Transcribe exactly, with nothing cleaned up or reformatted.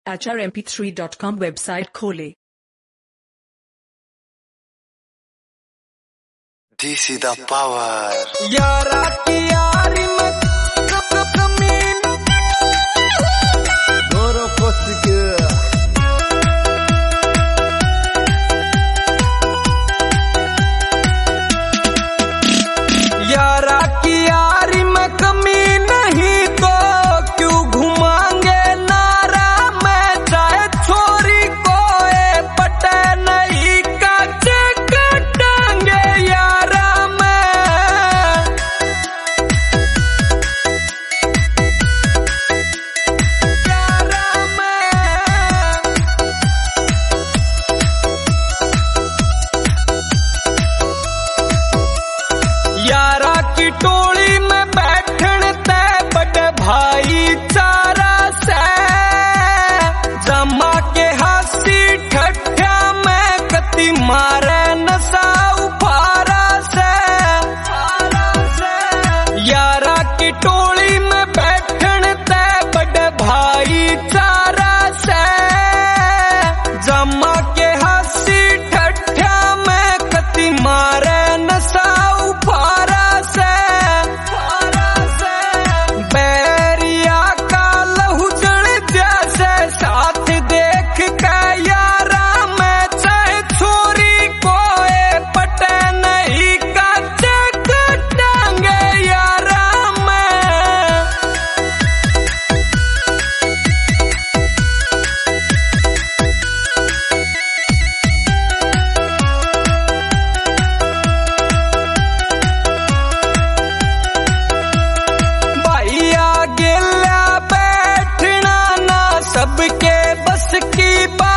H R M P three dot com website खोले। This is the power. यारा की यारी में कमीन Goro Postige. यारा की यारी में कमी नहीं तो क्यों घुमाएंगे नारा में चाहे छोरी को ए पटे नहीं काचे कटांगे यारा में यारा में यारा की टोली में बैठन ते बड़े भाईचारा से जमा के हंसी ठट्ठा में कति मारे नशा उफारा से यारा की टोली में बैठन ते बड़े भाईचारा से जमा के हंसी ठट्ठा में कति मारे नशा उफारा से बैरिया का लहू जल जैसे साथ देख के यारा में चाहे छोरी को ए पटे नहीं काचे कटांगे यारा में भैया गिला बैठना ना सबके बस की बात